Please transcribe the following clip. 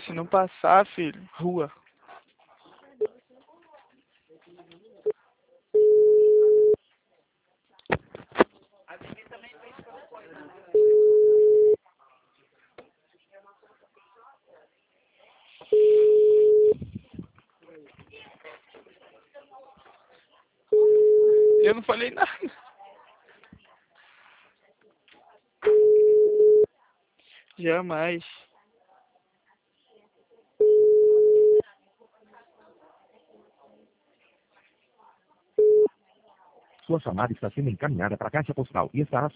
Se não passar, filho, rua. Eu não falei nada. Jamais. Sua chamada está sendo encaminhada para a caixa postal e estará